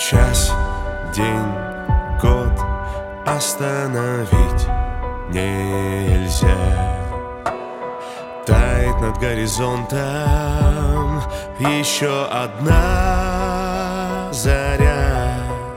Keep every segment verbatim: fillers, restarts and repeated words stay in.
Час, день, год остановить нельзя. Тает над горизонтом еще одна заря.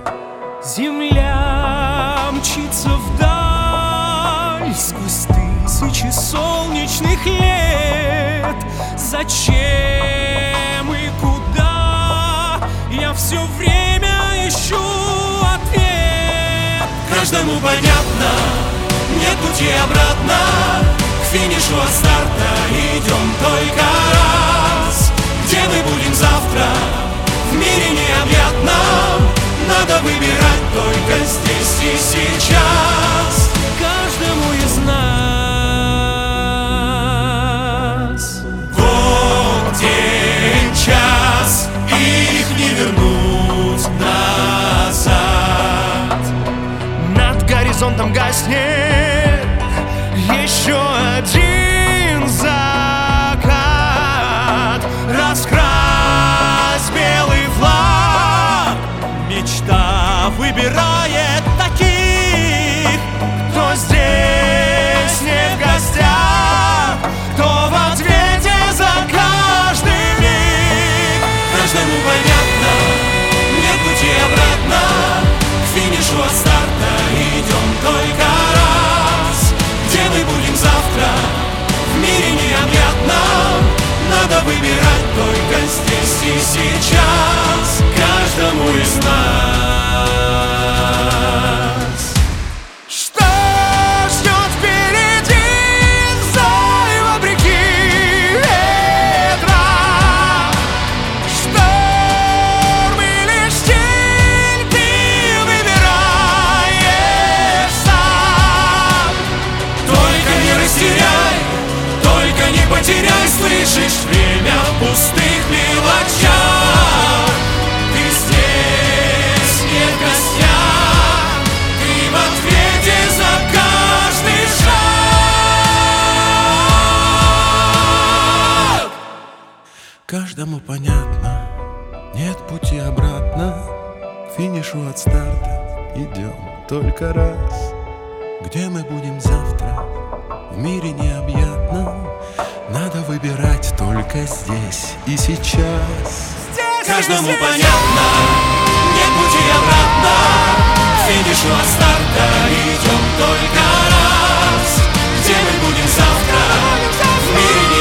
Земля мчится вдаль сквозь тысячи солнечных лет. Зачем и куда? Я все время ищу ответ. Каждому понятно, нет пути обратно. К финишу от старта идем только раз. Где мы будем завтра? В мире необъятном. Надо выбирать только здесь и сейчас. Каждому из нас. Год, день, час, их не вернуть назад. Над горизонтом гаснет еще один закат. Раскрась белый флаг. Мечта выбирает таких, кто здесь не в гостях, кто в ответе за каждый миг. Каждому понятно, нет пути обратно. К финишу от старта идем только раз. Где мы будем завтра? В мире необъятном. Надо выбирать только здесь и сейчас. Каждому из нас. Что ждет впереди, знай вопреки ветра. Шторм или штиль, ты выбираешь сам. Только не растеряй, только не потеряй. Слышишь, время в пустых мелочах. Ты здесь не в гостях. Ты в ответе за каждый шаг. Каждому понятно, нет пути обратно. К финишу от старта идем только раз. Где мы будем завтра? В мире необъятном. Надо выбирать только здесь и сейчас. Каждому понятно, нет пути обратно. К финишу от старта идем только раз. Где мы будем завтра? В мире